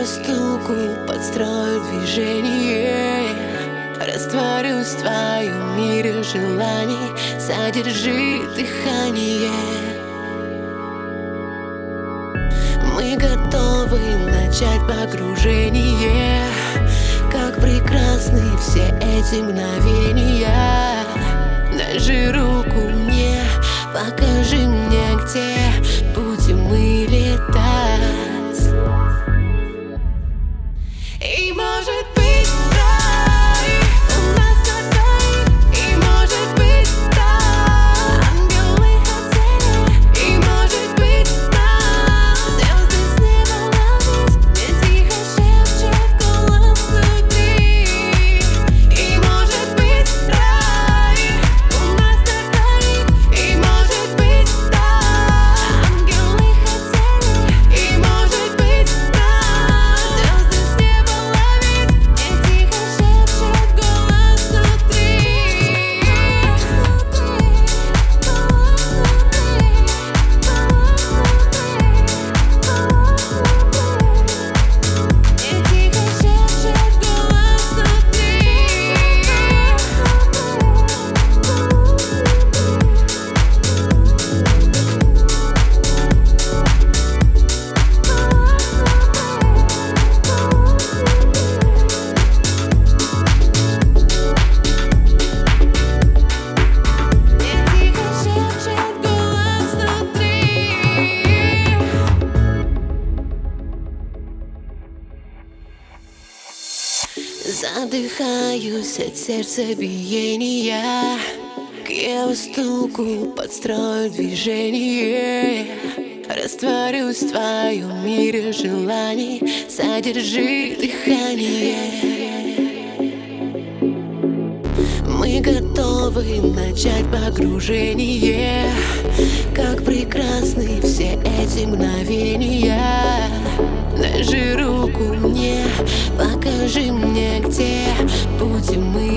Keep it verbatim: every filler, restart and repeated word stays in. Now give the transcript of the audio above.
его стуку подстрою движение. Растворюсь в твоем мире желаний, задержи дыхание. Мы готовы начать погружение. Как прекрасны все эти мгновения. Даже руку мне, покажи мне, где будем мы летать. И может быть рай у нас на двоих, и может быть так ангелы хотели, и может быть нам звезды с неба ловить, мне тихо шепчет голос внутри. И может быть рай у нас на двоих, и может быть так ангелы хотели, и может быть нам звезды с неба ловить, мне тихо шепчет голос внутри. Мне тихо шепчет голос внутри. Мне тихо шепчет голос внутри. Задыхаюсь от сердцебиения. К его стуку подстрою движение. Растворюсь в твоем мире желаний, задержи дыхание. Мы готовы начать погружение. Как прекрасны все эти мгновения. Даже руку мне, покажи мне, где будем мы